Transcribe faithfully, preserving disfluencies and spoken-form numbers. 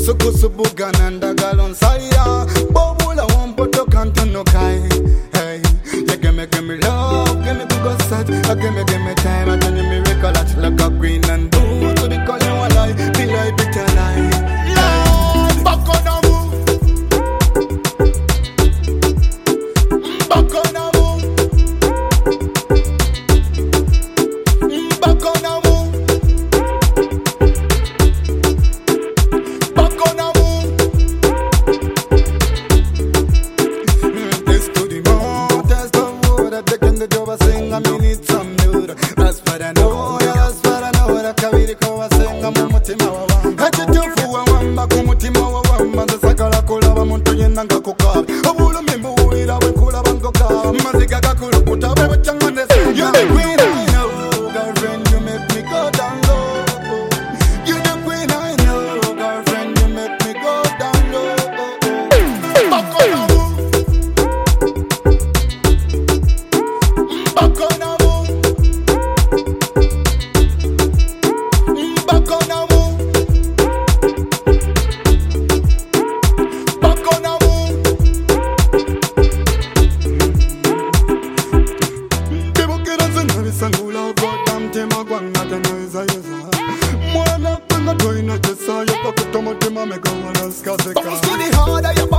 Kusu kusu bugananda galon saya. Bobula wampoto kanto no kai. Hey, you give me, give me love, give me good set. You give me, give me time. I tell you miracle that's like a green and blue. So because you a lie, be like bitter lie. Lord, back on the move. Back on the move. Back on the move. Back on the move. Test to the moon, test the wood. I take in the job, I sing, I mean it's some dude. That's what I know, yeah, that's what I know. That carry the cover, sing, I'm a mutima wawa. Had you two for a wamba, kumutima wawa. The sakala kola, I'm on to yenanga koka. I will remember it, I will call a banko car. Mazika kakulu, put up a chang on the same. You're the queen, I know, girlfriend, you make me go down low. You're the queen, I know, girlfriend, you make me go down low. Back on the move. Back on the move. Back on the move. Back on the move. People get us in the sun, who love God, damn, Tema, Guan, not a noise, I use. More than a thing, I'm doing it, just saw you, but the tomato, make a one else, cause they can't.